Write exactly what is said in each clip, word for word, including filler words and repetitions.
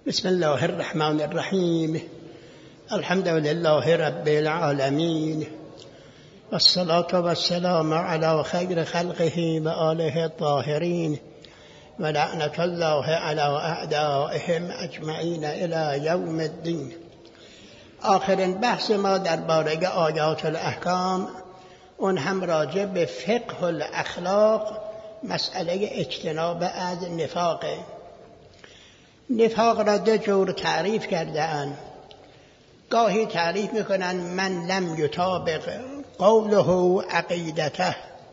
بسم الله الرحمن الرحیم. الحمد لله رب العالمین والصلاة والسلام على خیر خلقه و آله الطاهرین و لعنت الله على اعدائهم اجمعین الی یوم الدین. آخرین بحث ما درباره آیات الاحکام، اون هم راجع به فقه الاخلاق، مسئله اجتناب از نفاقه. نفاق را دو جور تعریف کرده اند. گاهی تعریف میکنن من لم یطابق قوله عقیدته،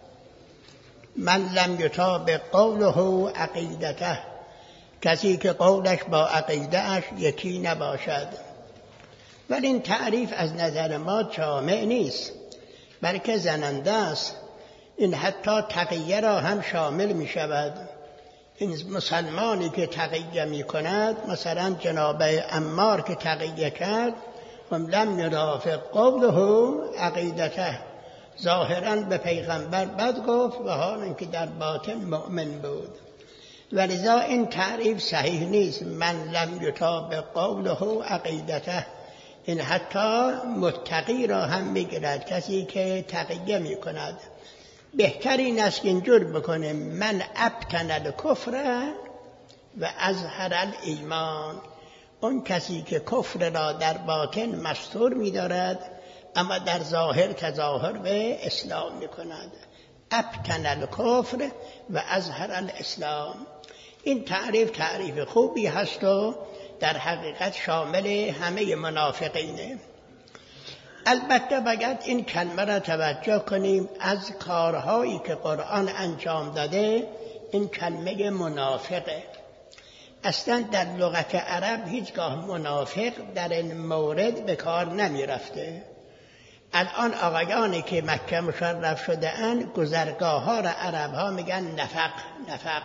من لم یطابق قوله عقیدته، کسی که قولش با عقیده اش یکی نباشد. ولی این تعریف از نظر ما جامع نیست، بلکه زننده است. این حتی تقیه را هم شامل می شود. این مسلمانی که تقیه می کند، مثلا جناب عمار که تقیه کرد، هم لم یرافق قوله عقیدته، ظاهرا به پیغمبر بد گفت و حال اینکه در باطن مؤمن بود. ولذا این تعریف صحیح نیست. من لم یطابق قوله عقیدته، این حتی متقی را هم میگیرد، کسی که تقیه می کند. بهتر این است که اینجور بکنه من ابطن الکفر و اظهر الایمان، اون کسی که کفر را در باطن مستور می دارد اما در ظاهر تظاهر به اسلام می کند. ابطن الکفر و اظهر الاسلام. این تعریف تعریف خوبی هست و در حقیقت شامل همه منافقینه. البته باید این کلمه را توجه کنیم، از کارهایی که قرآن انجام داده این کلمه منافقه. اصلا در لغت عرب هیچگاه منافق در این مورد به کار نمی رفته. الان آقایانی که مکه مشرف شده اند، گذرگاه ها را عرب ها میگن نفق، نفق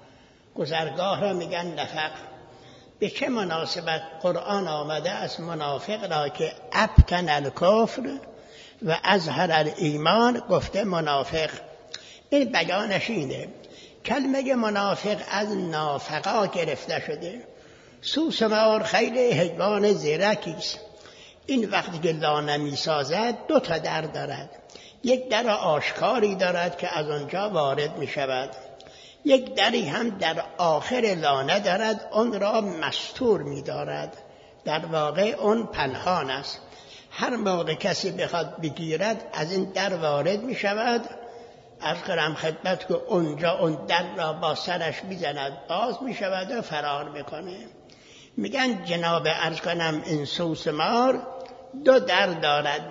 گذرگاه را میگن نفق. به چه مناسبت قرآن آمده از منافق را که ابطن الکفر و اظهر الایمان گفته منافق؟ این بیانش اینه. کلمه منافق از نافقا گرفته شده. سوسمار خیلی حیوان زیرکی است. این وقتی که لانه می سازد دو تا در دارد. یک در آشکاری دارد که از آنجا وارد می شود، یک دری هم در آخر لانه دارد، اون را مستور می دارد. در واقع اون پنهان است. هر موقع کسی بخواد بگیرد از این در وارد می شود. عرض کنم خدمت که اونجا اون در را با سرش میزند، باز می شود و فرار میکنه. میگن جناب عرض کنم این سوسمار دو در دارد،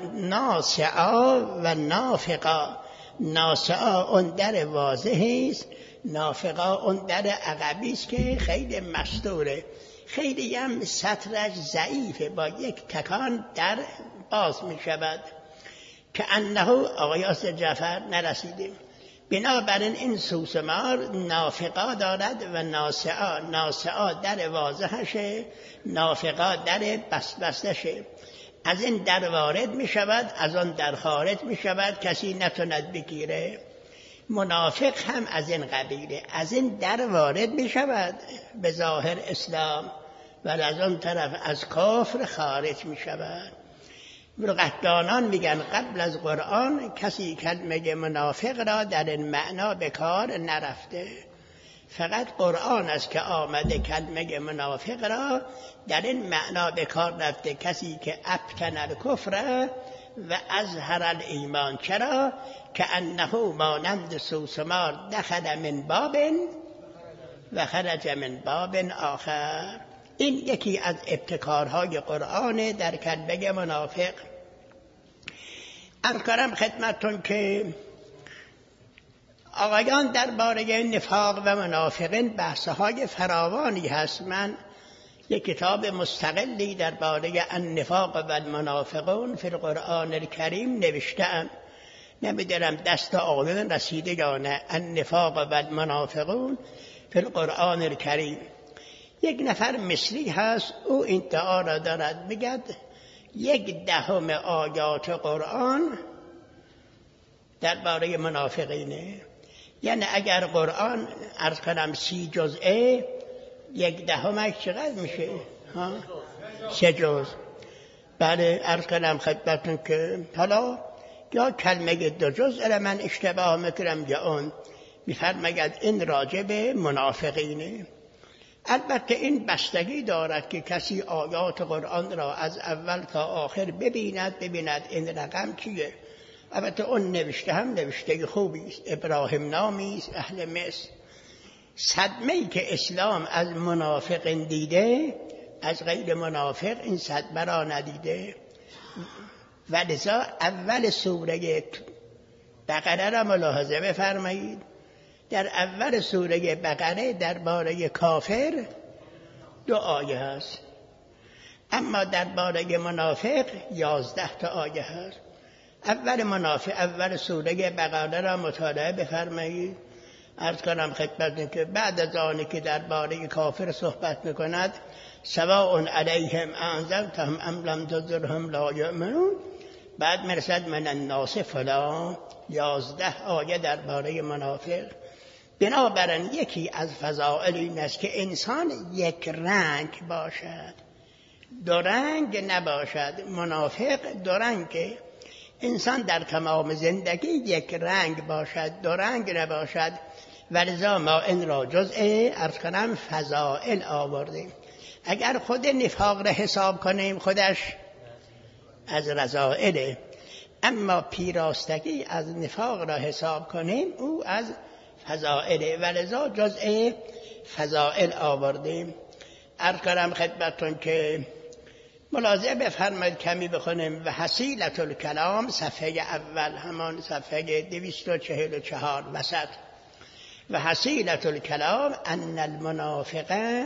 ناسعا و نافقا. ناسعا اون در واضحی است، نافقا اون در عقبی است که خیلی مستوره، خیلی هم سطرش ضعیفه، با یک تکان در باز می شود. که انه آقای آسر جعفر نرسیدیم. بنابراین این سوسمار نافقا دارد و ناسعا. ناسعا در واضحشه، نافقا در بست بستشه. از این در وارد می شود، از آن در خارج می شود، کسی نتوند بگیره. منافق هم از این قبیله، از این در وارد می شود به ظاهر اسلام و از آن طرف از کفر خارج می شود. لغتدانان میگن قبل از قرآن کسی کلمه منافق را در این معنا به کار نرفته. فقط قرآن است که آمده کلمه منافق را در این معنا به کار رفته، کسی که ابطن الکفر و اظهر الایمان. چرا؟ که انه مانند سوسمار دخل من باب و خرج من باب آخر. این یکی از ابتکارهای قرآن در کلمه منافق. عرض کنم خدمتتون که آقایان درباره نفاق و منافقین بحث‌های فراوانی هست. من یک کتاب مستقلی درباره النفاق و المنافقون فی القرآن الکریم نوشتم، نمیدونم دست آقایان رسیده یا نه. النفاق و المنافقون فی القرآن الکریم. یک نفر مصری هست، او این ادعا را دارد، میگد یک دهم آیات قرآن درباره منافقینه. یعنی اگر قرآن عرض کنم سی جزئه، یک دهمش چقدر میشه؟ ها؟ سه جز. بله عرض کنم خدمتتون که حالا یا کلمه دو جز را من اشتباه میکنم یا اون میفرماید این راجع به منافقینه. البته این بستگی دارد که کسی آیات قرآن را از اول تا آخر ببیند ببیند این رقم چیه. البته اون نوشته هم نوشته خوبی است، ابراهیم نامی است اهل مصر. صدمه‌ای که اسلام از منافق دیده از غیر منافق این صدمه را ندیده. ولذا اول سوره بقره را ملاحظه بفرمایید. در اول سوره بقره درباره کافر دو آیه هست، اما درباره منافق یازده تا آیه هست. اول منافق اول سوره بقره را مطالعه بفرمایید. عرض کنم خدمتتون که بعد از آنی که درباره کافر صحبت میکند سواء علیهم انذرتهم ام لم تنذرهم لا یؤمنون، بعد مرسد من الناس فلان، یازده آیه درباره منافق. بنابراین یکی از فضائل این است که انسان یک رنگ باشد، دو رنگ نباشد. منافق دو رنگ، انسان در تمام زندگی یک رنگ باشد، دو رنگ نباشد. ولذا ما این را جزء عرض کنم فضائل آوردیم. اگر خود نفاق را حساب کنیم خودش از رذائله، اما پیراستگی از نفاق را حساب کنیم او از فضائله. ولذا جزء فضائل آوردیم. عرض کنم خدمتتون که ملاحظه بفرمایید کمی بخونیم. و حصیلة الکلام صفحه اول، همان صفحه دویست و چهل و چهار وسط. و حصیلة الکلام ان المنافق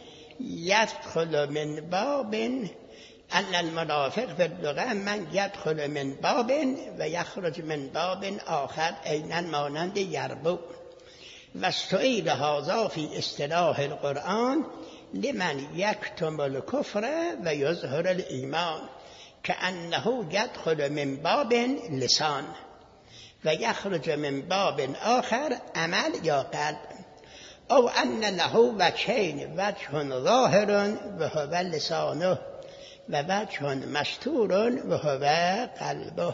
یدخل من باب، ان المنافق فی اللغة من یدخل من باب و یخرج من باب آخر عینا مانند یربو. و سئل هذا فی اصطلاح القرآن لمن یکتم الکفر و یظهر الایمان کأنه یدخل من باب لسان و یخرج من باب آخر عمل یا قلب، او ان له وجهین، وجه ظاهر و هو لسانه و وجه مستور و هو قلبه.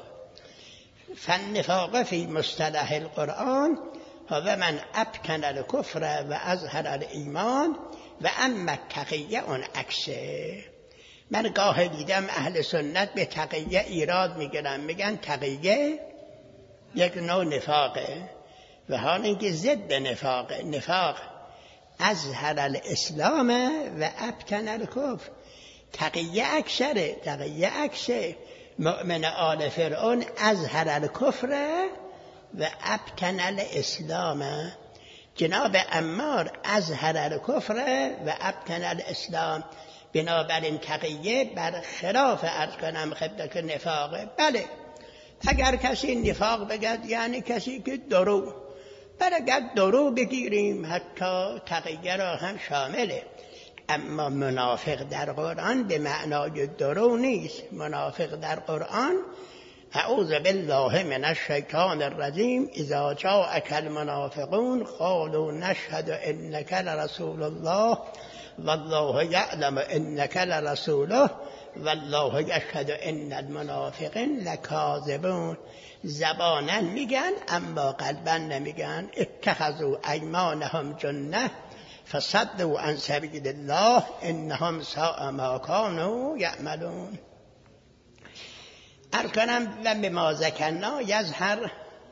فالنفاق فی مصطلح القرآن هو من ابکن الکفر و اظهر الایمان و اما تقیه اون عکسه. من گاه دیدم اهل سنت به تقیه ایراد میگیرن، میگن تقیه یک نوع نفاقه و حال اینکه ضد نفاقه. نفاق اظهر الاسلام و ابکن الکفر. تقیه اکثره، تقیه اکثره. مؤمن آل فرعون اظهر الکفر و ابکن الاسلام. جناب عمار اظهر الکفر و ابکن الاسلام. بنابراین تقیه برخلاف عرض کنم خدمت نفاقه. بله اگر کسی نفاق بگد یعنی کسی که درو، بله اگر درو بگیریم حتی تقیه را هم شامله. اما منافق در قرآن به معنای درو نیست. منافق در قرآن اعوذ بالله من الشیطان الرجیم اذا جاءک المنافقون قالوا نشهد انک لرسول الله والله یعلم انک لرسوله والله یشهد ان المنافقین لکاذبون. زبانا میگن اما قلبا نمیگن. اتخذوا ایمانهم جنة فصدوا عن سبیل الله انهم ساء ما كانوا یعملون. ارکنم و بما ذکرنا یظهر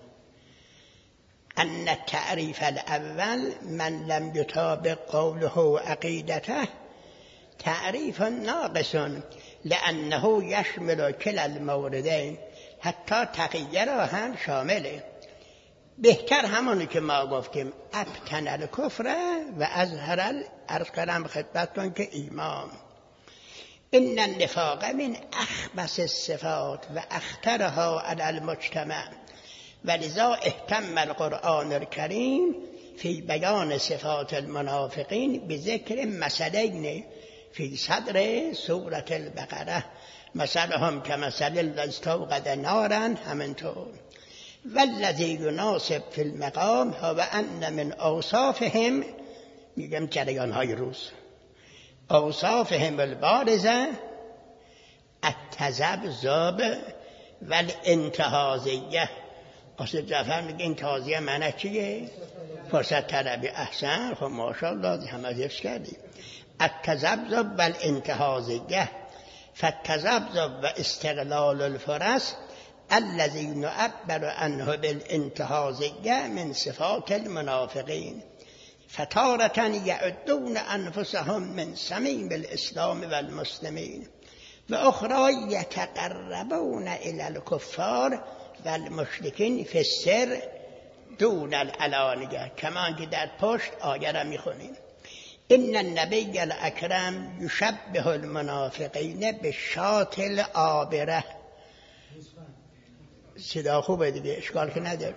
ان التعریف الاول من لم یطابق قوله و عقیدته تعریف ناقص لانه یشمل کلا الموردین. حتی تقیه را هم شامله. بهتر همونی که ما گفتیم ابکن الکفر و اظهر عرض کنم خدمتتون که ایمان. ان النفاق من اخبث الصفات و اخطرها علی المجتمع ولذا اهتم القرآن الكریم فی بیان صفات المنافقین بذکر مثلین فی صدر سورة البقره. مثلهم كمثل الذی استوقد نارا، همینطور. والذی یناسب فی المقام هو ان من اوصافهم میگم جریان های روز. اوصافهم البارزه التذبذب و الانتهازیه. استاد جعفر میگه این تازیه معنی چیه؟ فرصت طلبی. احسن، خب ماشاءالله همه حفظ کردیم. التذبذب و الانتهازیه. فالتذبذب و استغلال الفرص الذي نعبر عنه بالانتهازیه من صفات المنافقین، فتارة يعدون أنفسهم من صميم الإسلام والمسلمين و اخرى يتقربون إلى الكفار والمشركين في السر دون العلانية. کمان که در پشت آیه را میخونیم. ان النبی الاکرم یشبه المنافقین بالشاة العابره. صدا خوبه دیگه، اشکال که نداره،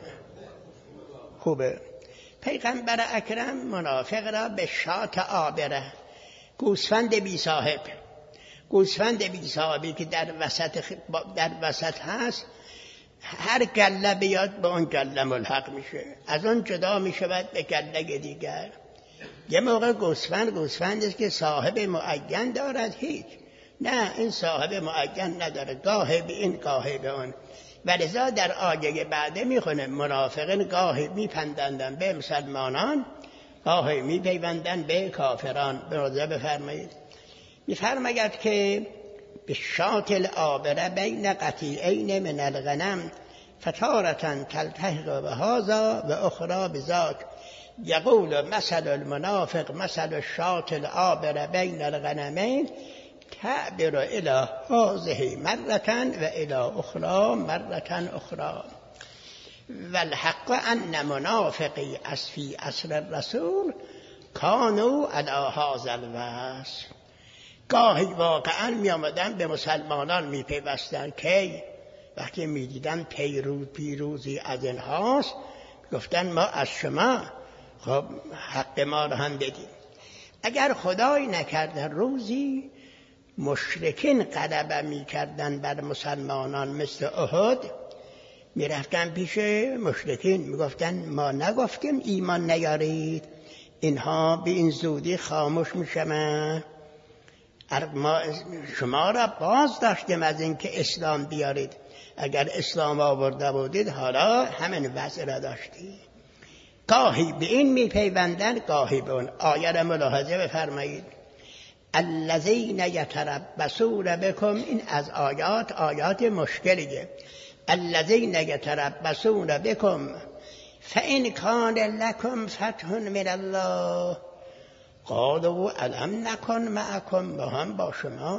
خوبه. پیغمبر اکرم منافق را به شاة عابره، گوسفند بی صاحب، گوسفند بی صاحبی که در وسط در وسط هست، هر گله بیاد به اون گله ملحق میشه، از اون جدا میشود به گله دیگر. یه موقع گوسفند گوسفند است که صاحب معین دارد، هیچ نه، این صاحب معین نداره، گاهی به این گاهی به اون. ولذا در آیه بعده میخونه منافقین گاهی میپندندن به مسلمانان، گاهی میپیوندن به کافران. به روزه بفرمایید. میفرماید که به شاة العابره بین قطیعین من الغنم فتارة تلتحق بهذا و اخرى بذاک. یقول مثل المنافق مثل الشاة العابره بین الغنمین تعبر الى هذه مرة و الى اخرى مرة اخرى. والحق ان منافقی از فی عصر الرسول کانوا علی هذا الوصف. گاهی واقعا می آمدن به مسلمانان می پیوستن که وقتی می دیدن پیروز پیروزی از اینهاست، گفتن ما از شما خب حق ما رو هم بدیم. اگر خدای نکرده روزی مشرکین غلبه می کردن بر مسلمانان مثل احد، می رفتن پیش مشرکین می گفتن ما نگفتیم ایمان نیارید، اینها به این زودی خاموش می شوند، ما شما را باز داشتیم از اینکه اسلام بیارید، اگر اسلام آورده بودید حالا همین وضع را داشتید. گاهی به این می پیوندن گاهی به اون. آیه را ملاحظه بفرمایید. الذین یتربصون بکم، این از آیات آیات مشکلیه. الذین یتربصون بکم فإن کان لکم فتح من الله قالوا الم نکن معکم، با هم با شما.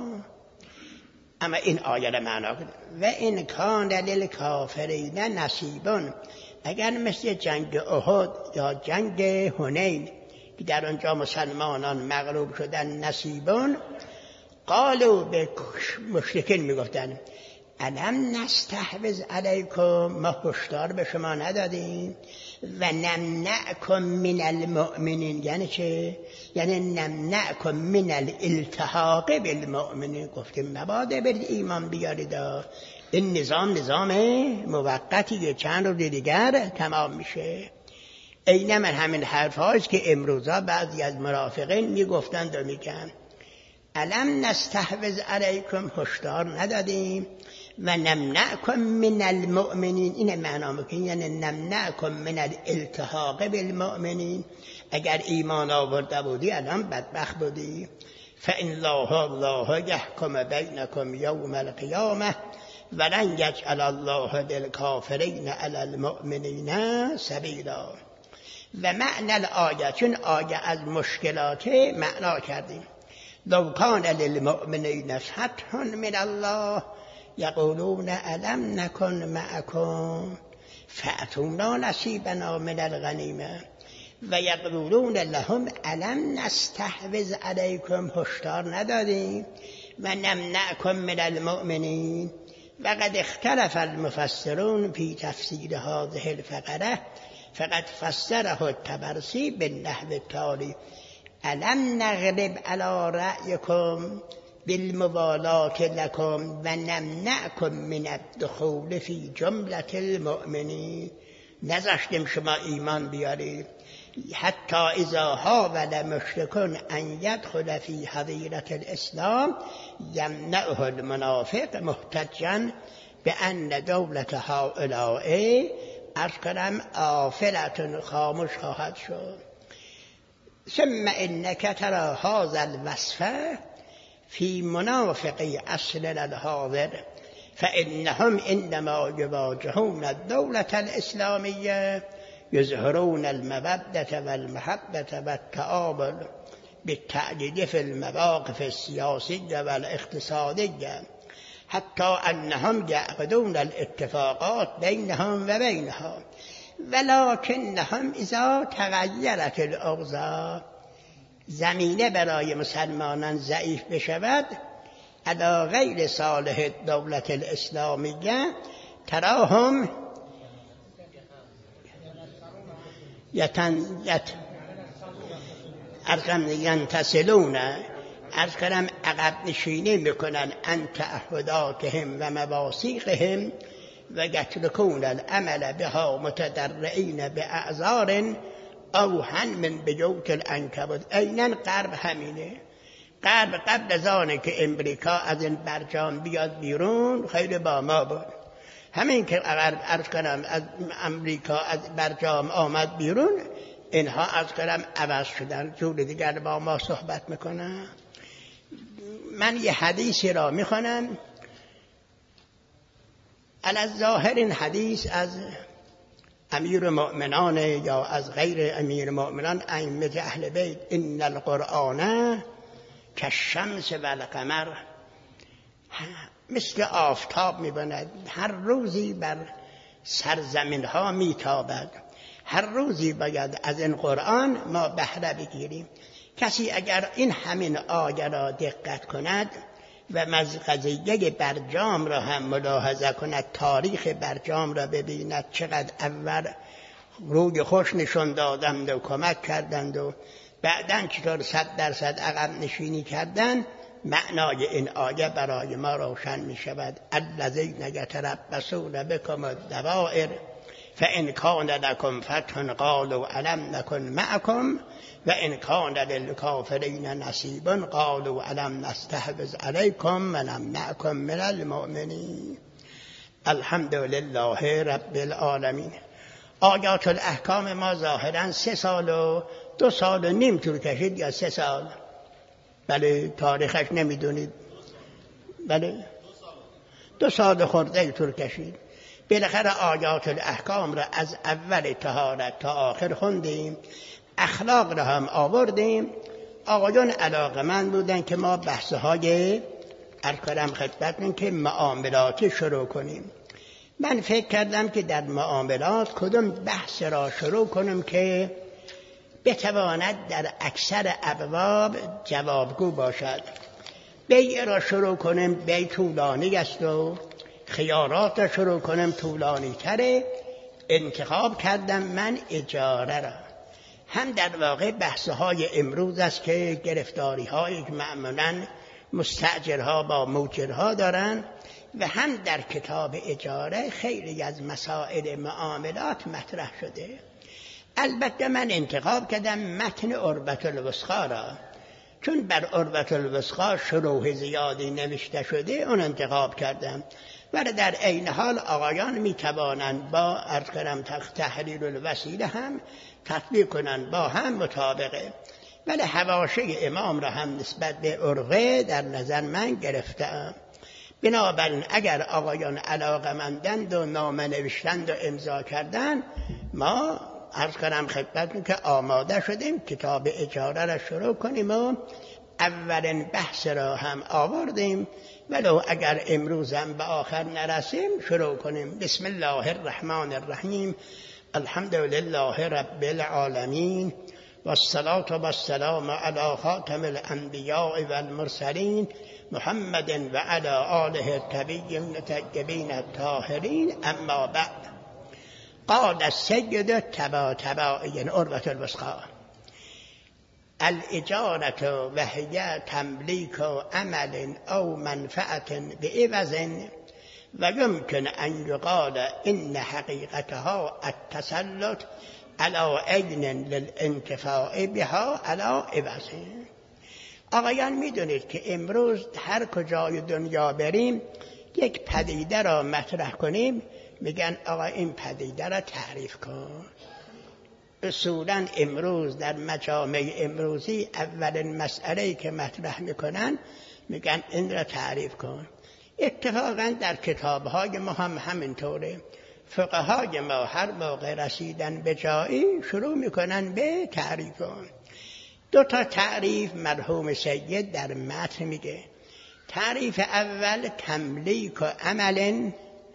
اما این آیه را معنا کنید. و ان کان للکافرین نصیبون، اگر مثل جنگ احد یا جنگ حنین که در آنجا مسلمانان مغلوب شدن، نصیبون، قالوا به مشرکین میگفتن الم نستحوذ علیکم، ما هشدار به شما ندادیم، و نمنعکم من المؤمنین. یعنی چه؟ یعنی نمنعکم من الالتحاق بالمؤمنین، گفتیم مبادا برید ایمان بیارید، این نظام نظام موقتیه، چند روز دیگر تمام میشه. این من همین حرف هاست که امروزا بعضی از مرافقین میگفتند و میگن الم نستحوذ علیکم، هشدار ندادیم، و نمنعکم من المؤمنین، این معنا میکنه یعنی نمنعکم من الالتحاق بالمؤمنین، اگر ایمان آورده بودی الان بدبخت بودی. فإن الله الله یحکم بینکم یوم القیامه ولن یجعل الله للکافرین علی المؤمنین سبیلا. و معنی الآیه، چون آیه از مشکلات معنا کردیم. لو کان للمؤمنین فتح من الله یقولون الم نکن معکم فأتونا نصیبنا من الغنیمه و یقولون لهم الم نستحوذ علیکم، هشدار ندادیم، و نمنعکم من المؤمنین. و قد اختلف المفسرون فی تفسیر هذه الفقره فقد فسره الطبرسی بالنحو التالی الم نغلب علی رأیکم بالموالات لکم و نمنعکم من الدخول فی جملة المؤمنین. نذاشتیم شما ایمان بیارید، حتی اذا حاول مشرکون ان يدخل فی حظیرة الاسلام یمنعه المنافق محتجا بان دولة هؤلاء از کنم آفلة خاموش خواهد شد. ثم انک ترى هذا الوصف فی منافقی اصلنا الحاضر فانهم انما یواجهون الدولة الاسلامیه یظهرون المودة والمحبة والتعامل بالتأیید في المواقف السیاسیة والاقتصادیة حتی انهم یعقدون الاتفاقات بینهم و بینها ولکنهم اذا تغیرت الاوضاع زمینه برای مسلمانان ضعیف بشود علی غیر صالح دولت الاسلامیه تراهم یتن یت ارقم ینتصلون از کنم عقب نشینی میکنن ان تعهداتهم و مواثیقهم و یترکون العمل بها متدرعین باعذار اوهن من بیوت العنکبوت. عیناً غرب همینه. غرب قبل از آنه که امریکا از این برجام بیاد بیرون خیلی با ما بود. همین که غرب عرض کنم از امریکا از برجام آمد بیرون اینها از کنم عوض شدن، جور دیگر با ما صحبت میکنن. من یه حدیثی را میخوانم علی ظاهر این حدیث از امیر مؤمنان یا از غیر امیر مؤمنان ائمه اهل بیت. ان القرآن کالشمس و القمر، مثل آفتاب میباند، هر روزی بر سرزمین ها میتابد. هر روزی باید از این قرآن ما بهره بگیریم. کسی اگر این همین آیه را دقت کند و قضیه برجام را هم ملاحظه کند، تاریخ برجام را ببیند، چقدر اول روی خوش نشون دادند و کمک کردند و بعداً چطور صد درصد عقب نشینی کردند، معنای این آیه برای ما روشن می شود. الذین یتربصون بکم الدوائر فان کان لکم فتح قالوا الم نکن معکم و ان کان للکافرین نصیب قالوا الم نستحوذ علیکم و نمنعکم من المؤمنین. الحمد لله رب العالمین. آیات الاحکام ما ظاهرا سه سال و دو سال و نیم طول کشید یا سه سال؟ بله، تاریخش نمیدونید. بله دو سال خورده طول کشید. بالاخره آیات الاحکام را از اول طهارت تا آخر خوندیم، اخلاق را هم آوردیم. آقایان علاقه‌مند بودن که ما بحث‌های ارکارم خدمتتون که معاملاتی شروع کنیم. من فکر کردم که در معاملات کدوم بحث را شروع کنم که بتواند در اکثر ابواب جوابگو باشد. بیع را شروع کنم، بیع طولانی است و خیارات را شروع کنم طولانی تره. انتخاب کردم من اجاره را. هم در واقع بحث‌های امروز است که گرفتاری هایی که معمولاً مستأجرها با موجرها دارن و هم در کتاب اجاره خیلی از مسائل معاملات مطرح شده. البته من انتخاب کردم متن عروة الوثقی را، چون بر عروة الوثقی شروح زیادی نوشته شده اون انتخاب کردم. ولی در عین حال آقایان می توانند با عرض کنم تحلیل الوسیله هم تطبیق کنند، با هم مطابقه. ولی حواشی امام را هم نسبت به عروه در نظر من گرفتم. بنابراین اگر آقایان علاقه‌مندند و نامه نوشتند و امضا کردند، ما عرض کنم خدمتتون که آماده شدیم کتاب اجاره را شروع کنیم و اولین بحث را هم آوردیم. ولو اگر امروز هم به آخر نرسیم شروع کنیم. بسم الله الرحمن الرحیم. الحمد لله رب العالمین والصلاة والسلام علی خاتم الانبیاء والمرسلین محمد و علی آله الطیبین الطاهرین الطاهرین. اما بعد، قال السید طباطبایی عروة الوثقی: الاجارة وهي تملیک عمل او منفعة بعوض و یمکن ان یقال ان حقیقتها التسلط علی عین للانتفاع بها علی عوض. آقایان میدونید که امروز هر کجای دنیا بریم یک پدیده را مطرح کنیم میگن آقا این پدیده را تعریف کن. اصولا امروز در مجامع امروزی اولین مسئله‌ای که مطرح میکنن میگن این را تعریف کن. اتفاقا در کتاب‌های ما هم همینطوره. فقهای ما هر موقع رسیدن به جایی شروع میکنن به تعریف کن. دو تا تعریف مرحوم سید در متن میگه. تعریف اول تملیک و عمل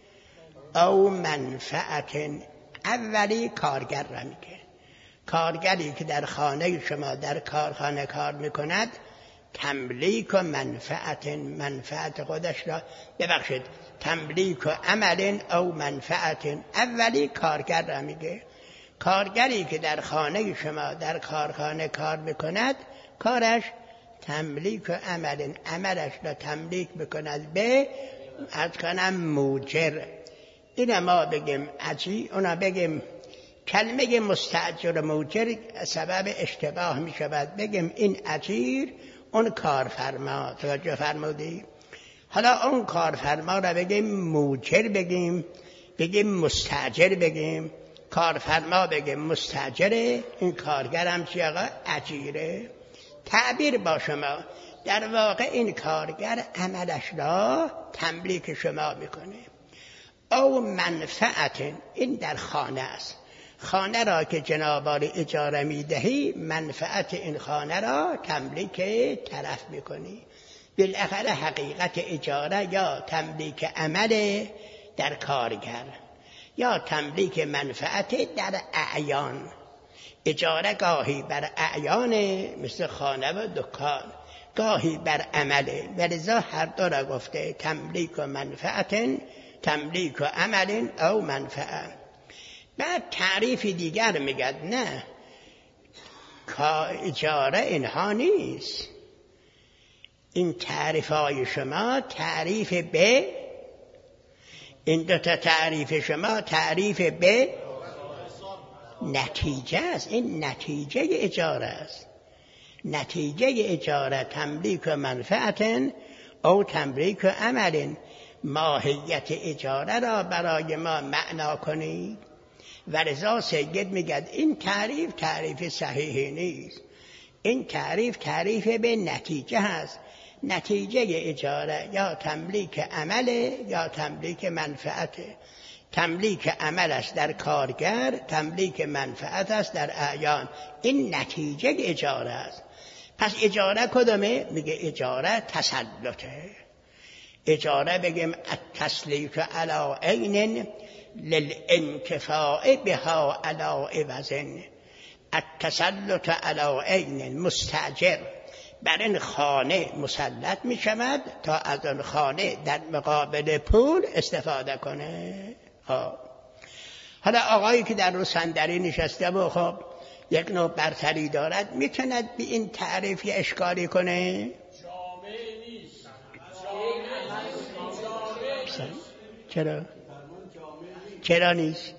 او منفعت. اولی کارگر را میگه. کارگری که در خانه شما در کارخانه کار میکند تملیک و منفعت، منفعت خودش را ببخشید تملیک و عمل او منفعت. اولی کارگر را میگه. کارگری که در خانه شما در کارخانه کار میکند کارش تملیک و عمل، عملش را تملیک بکند به از کنم موجر. این ما بگیم اجی، اونا بگیم کلمه مستاجر و موجر سبب اشتباه می شود. بگیم این اجیر اون کارفرما. توجه فرمودی؟ حالا اون کارفرما را بگیم موجر، بگیم بگیم مستاجر، بگیم کارفرما، بگیم مستاجره، این کارگر هم چی آقا؟ اجیره. تعبیر با شما در واقع این کارگر عملش را تملیک شما میکنه. او منفعت، این در خانه است. خانه را که جنابال اجاره میدهی منفعت این خانه را تملیک طرف میکنی. بالاخره حقیقت اجاره یا تملیک عمل در کارگر یا تملیک منفعت در اعیان. اجاره گاهی بر اعیان مثل خانه و دکان، گاهی بر عمله. ولذا هر دو را گفته تملیک و منفعت، تملیک و عمل او منفعت. بعد تعریف دیگر میگد نه اجاره اینها نیست. این تعریف های شما تعریف به این دو تا تعریف شما تعریف به نتیجه است. این نتیجه اجاره است. نتیجه اجاره تملیک و منفعت او تملیک و عمل. ماهیت اجاره را برای ما معنا کنید. ولذا سید میگد این تعریف تعریف صحیحی نیست. این تعریف تعریف به نتیجه هست. نتیجه اجاره یا تملیک عمل یا تملیک منفعت. تملیک عمل است در کارگر، تملیک منفعت است در اعیان. این نتیجه اجاره است. پس اجاره کدومه؟ میگه اجاره تسلطه. اجاره بگیم التسلیط علی عین للانتفاع بها علی عوض. التسلط علی عین، مستاجر بر این خانه مسلط می شود تا از آن خانه در مقابل پول استفاده کنه. ها. حالا آقایی که در رو صندلی نشسته و خب یک نوع برتری دارد میتوند به این تعریف اشکالی کنه؟ جامعه نیست. چرا؟ چرا نیست؟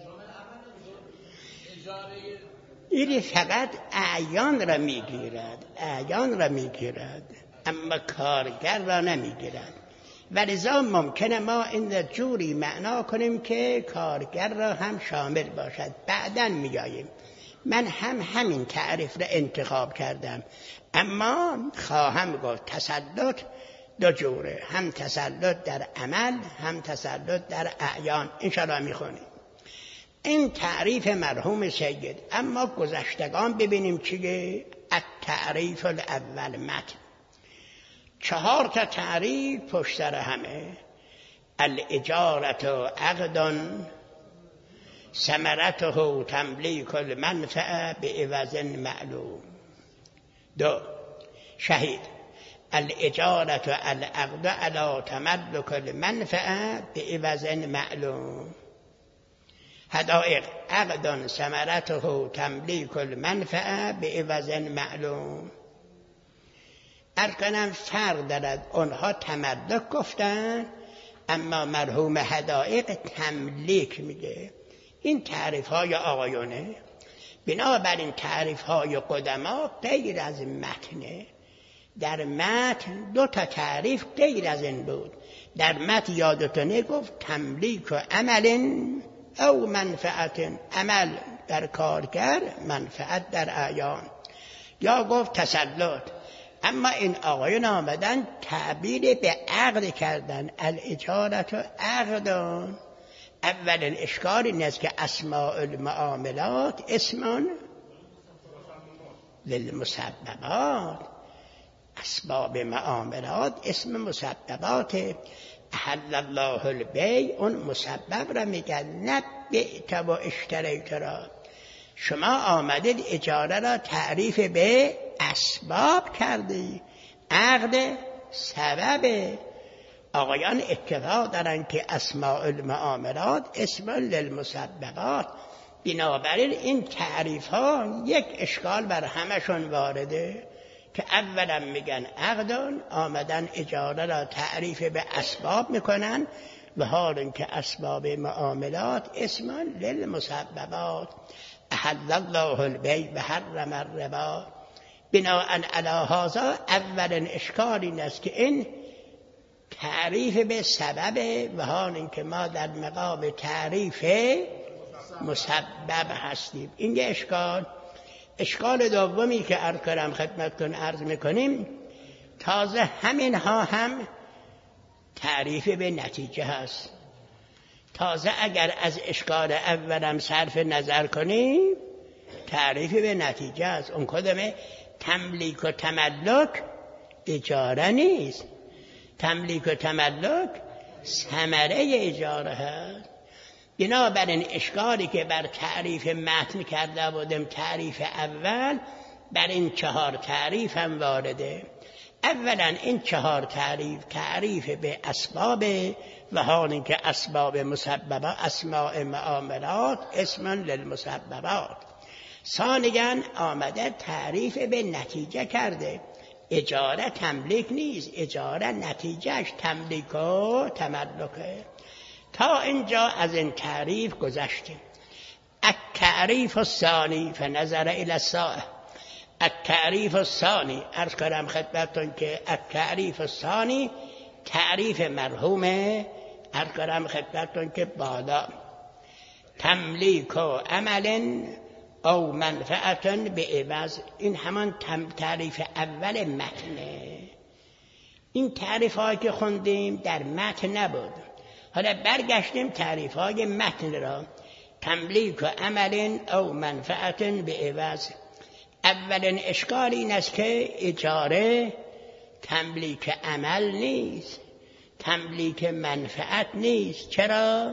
این فقط اعیان را میگیرد، اعیان را میگیرد اما کارگر را نمیگیرد. ولذا ممکنه ما این جوری معنا کنیم که کارگر را هم شامل باشد. بعداً میاییم. من هم همین تعریف را انتخاب کردم، اما خواهم گفت تسلط دو جوره، هم تسلط در عمل هم تسلط در اعیان. انشاءالله میخونیم این تعریف مرحوم سید. اما گذشتگان ببینیم چیه. التعریف الاول متن. چهار تا تعریف پشت سر همه. الاجارة عقد ثمرته تملیک المنفعه بعوض معلوم. دو شهید الاجارة العقد علی تملک المنفعه بعوض معلوم. حدائق عقد ثمرته تملیک المنفعه بعوض معلوم. ارکنم فرق دارد. اونها تملک گفتن اما مرحوم حدائق تملیک میگه. این تعریف های آقایونه. بنابراین تعریف های قدما غیر از متنه. در متن دو تا تعریف غیر از این بود. در متن یادتونه گفت تملیک و عمل او منفعت، عمل در کارگر، منفعت در اعیان، یا گفت تسلط. اما این آقایون آمدن تعبیر به عقد کردن، الاجارت و عقدان. اول اشکال این است که اسماء المعاملات اسمان للمسببات، اسباب معاملات اسم مسببات. احل الله البیع، اون مسبب را میگن، نه بیعت و اشتریت را. شما آمدید اجاره را تعریف به اسباب کردی، عقد سبب. آقایان اتفاق دارن که اسماء المعاملات اسم للمسببات. بنابراین این تعریف ها یک اشکال بر همشون وارده که اولا میگن عقدان، آمدن اجاره را تعریف به اسباب میکنن، و حال اینکه اسباب معاملات اسم للمسببات. احل الله البیع و حرم الربا. بناء علی هذا اولین اشکال این است که این تعریف به سبب، و حال اینکه ما در مقام تعریف مسبب هستیم. این یه اشکال. اشکال دومی که عرض کردم خدمتتون عرض میکنیم، تازه همین ها هم تعریف به نتیجه هست. تازه اگر از اشکال اولم صرف نظر کنیم، تعریف به نتیجه است. اون کدومه؟ تملیک و تملک اجاره نیست. تملیک و تملک ثمره اجاره هست. بنابراین اشکالی که بر تعریف متن کرده بودم، تعریف اول، بر این چهار تعریف هم وارده. اولا این چهار تعریف تعریف به اسباب، و حال اینکه اسباب مسببات اسماء معاملات اسم للمسببات. ثانیاً آمده تعریف به نتیجه کرده. اجاره تملیک نیست، اجاره نتیجهش تملیک و تملکه. تا اینجا از این تعریف گذشتیم. التعریف الثانی فنظر الى السائل. التعریف الثانی، عرض کردم خدمتتون که التعریف الثانی تعریف مرحومه. عرض کردم خدمتتون که بالا تملیک و عمل او منفعت به عوض. این همان تعریف اول متنه. این تعریف هایی که خوندیم در متن نبود. حالا برگشتیم تعریف های متن را. تملیک و عمل او منفعت به عوض. اولین اشکال این است که اجاره تملیک عمل نیست، تملیک منفعت نیست. چرا؟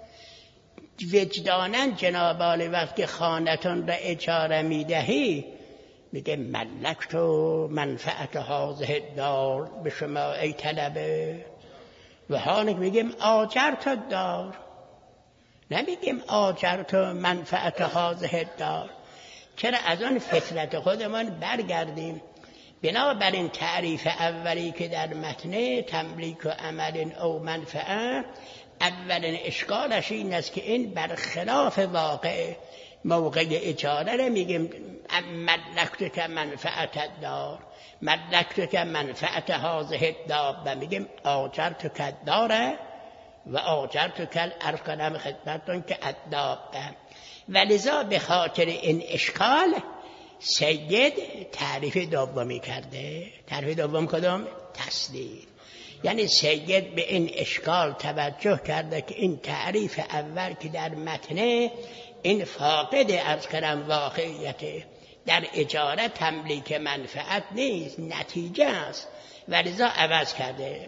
وجداناً جناب عالی وقتی خانتون را اجاره میدهی میگه ملکت و منفعت هذه الدار به شما ای طلبه، و حالا میگیم آجرت الدار، نمیگیم آجرت و منفعت هذه الدار. چرا؟ از آن فطرت خودمان برگردیم. بنابراین تعریف اولی که در متن تملیک و عمل او منفعه، اولین اشکالش این است که این برخلاف واقع. موقع اجاره رو میگیم ملکت که منفعت الدار، ملکت که منفعت هذه الدار، و میگیم آجرت که داره و آجرت که ارکنم خدمتون که الدابه. ولذا به خاطر این اشکال سید تعریف دومی کرده. تعریف دوم کدام؟ تسدید. یعنی سید به این اشکال توجه کرده که این تعریف اول که در متن این فاقد از کلم واقعیته. در اجاره تملیک منفعت نیست، نتیجه است، ولذا عوض کرده.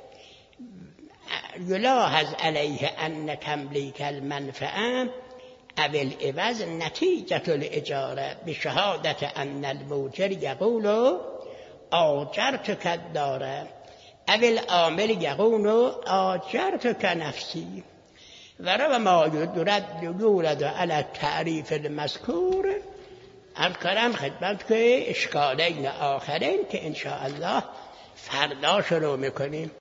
یلاحظ علیه ان تملیک المنفعه اول عوض نتیجه الاجاره بشهادت ان الموجر یقول آجرتک الدار اول عامل یقول آجرتک نفسی. و رو ما یدرد یورد علی التعریف المذکور. عرض کردم خدمت که اشکالین آخرین که انشاءالله فردا شروع میکنیم.